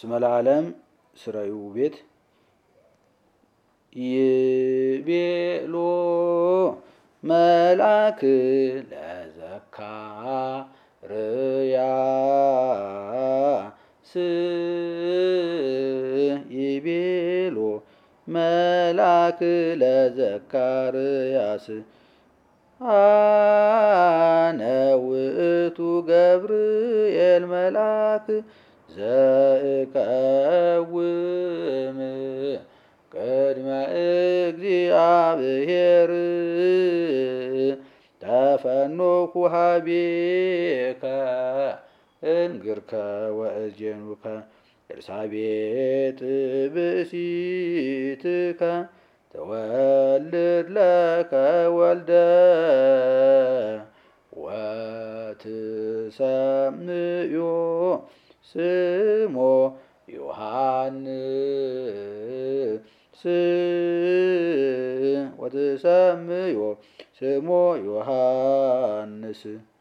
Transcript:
እስመ ለዓለም ስረዩ ቤት ይቤሎ መልአክ ለዘካርያስ ይቤሎ መልአክ ለዘካርያስ አነ ውእቱ ገብርኤል መልአክ ዘእቀውም ቅድመ እግዚአብሔር ተፈኖኩ ኀቤከ እንግርከ ወእዜኑከ ኤልሳቤጥ ብእሲትከ ትወልድ ለከ ወልደ ወትሰምዮ ስሞ ዮሐንስ ወትሰምዮ ስሞ ዮሐንስ